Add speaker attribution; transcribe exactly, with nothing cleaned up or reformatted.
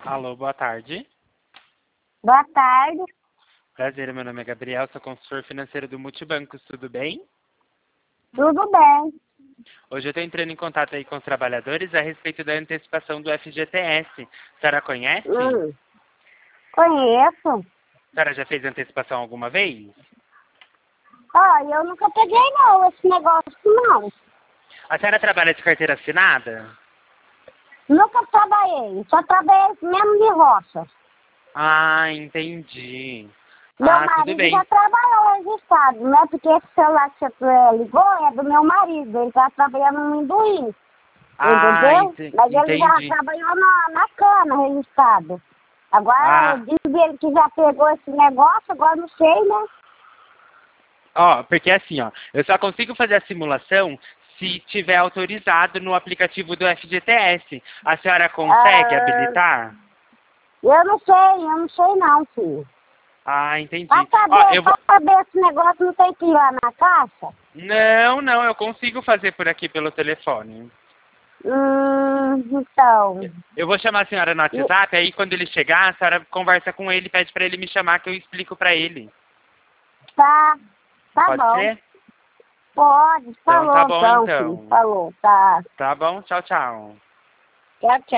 Speaker 1: Alô, boa tarde.
Speaker 2: Boa tarde.
Speaker 1: Prazer, meu nome é Gabriel, sou consultor financeiro do Multibancos, tudo bem?
Speaker 2: Tudo bem.
Speaker 1: Hoje eu estou entrando em contato aí com os trabalhadores a respeito da antecipação do F G T S. A senhora conhece?
Speaker 2: Hum, conheço.
Speaker 1: A senhora já fez antecipação alguma vez?
Speaker 2: Ó, eu nunca peguei não esse negócio não.
Speaker 1: A senhora trabalha de carteira assinada?
Speaker 2: Nunca trabalhei. Só trabalhei mesmo de roça.
Speaker 1: Ah, entendi.
Speaker 2: Meu
Speaker 1: Ah, tudo
Speaker 2: marido
Speaker 1: bem.
Speaker 2: já trabalhou registrado, né? Porque esse celular que você ligou é do meu marido. Ele tá trabalhando no Minduim.
Speaker 1: Ah,
Speaker 2: Entendeu?
Speaker 1: ente-
Speaker 2: Mas ele já
Speaker 1: entendi.
Speaker 2: trabalhou na, na cana registrado. Agora
Speaker 1: Ah,
Speaker 2: diz ele que já pegou esse negócio, agora não sei, né?
Speaker 1: ó, porque assim, ó, eu só consigo fazer a simulação se tiver autorizado no aplicativo do F G T S. A senhora consegue
Speaker 2: Ah,
Speaker 1: habilitar?
Speaker 2: eu não sei, eu não sei não, filho.
Speaker 1: Ah,
Speaker 2: Pra
Speaker 1: entendi. Ó,
Speaker 2: saber,
Speaker 1: eu
Speaker 2: pra
Speaker 1: vou...
Speaker 2: saber esse negócio não tem que ir lá na caixa?
Speaker 1: Não, não, eu consigo fazer por aqui pelo telefone.
Speaker 2: Hum, então.
Speaker 1: Eu vou chamar a senhora no
Speaker 2: E-
Speaker 1: WhatsApp, aí quando ele chegar, a senhora conversa com ele, pede pra ele me chamar que eu explico pra ele.
Speaker 2: Tá, tá
Speaker 1: Pode
Speaker 2: bom.
Speaker 1: ser?
Speaker 2: Pode,
Speaker 1: Então tá
Speaker 2: falou
Speaker 1: bom
Speaker 2: então, filho.
Speaker 1: então.
Speaker 2: Falou, tá.
Speaker 1: Tá bom? Tchau, tchau.
Speaker 2: Tchau, tchau.